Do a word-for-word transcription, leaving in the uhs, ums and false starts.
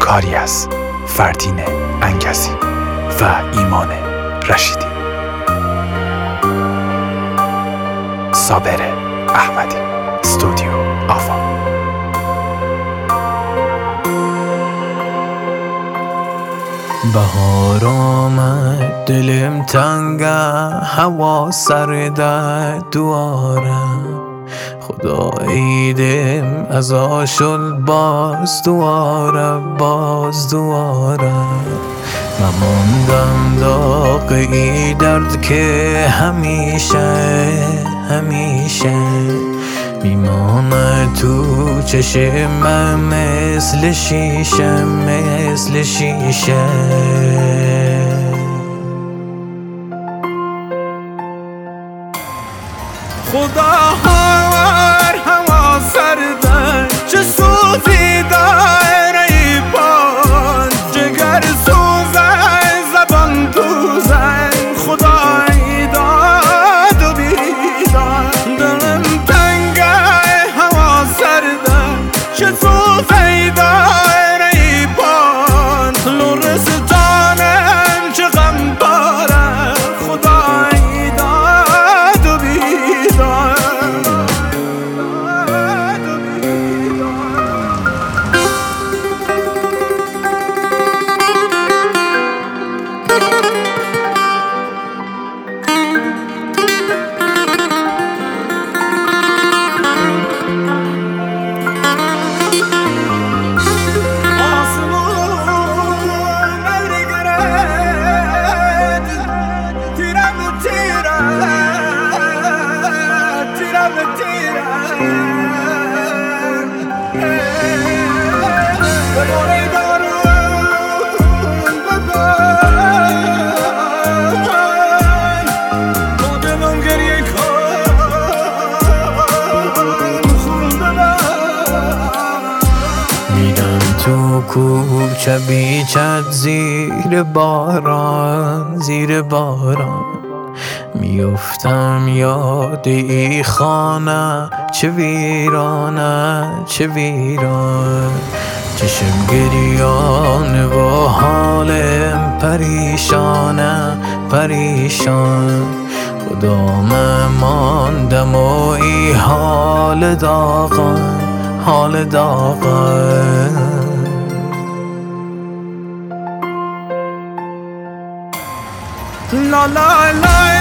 کاری از فردین انگزی و ایمان رشیدی. صابر احمدی، استودیو آفا. بهار آمد دلم تنگه، هوا سرده دواره، خدا عیدم از آشل باز دواره باز دواره. مماندم داغ ای درد که همیشه همیشه میمانه تو چشم مثل شیشه مثل شیشه. خدا هاور هوا سرده، چه سوزی داره ای باد، جگر سوزه زبان دوزه، خدا ای داد و بیداد. دلم تنگه هوا سرده، چه سوزی داره ای باد، لرستانم چه غم داره، خدا ای داد و بیداد. تو کوچه بیچت زیر باران زیر باران، میفتم یاد ای خانه چه ویرانه چه ویران. چشم گریان و حالم پریشانه پریشان، خدام ماندم و ای حال داغان حال داغان. لا لا لا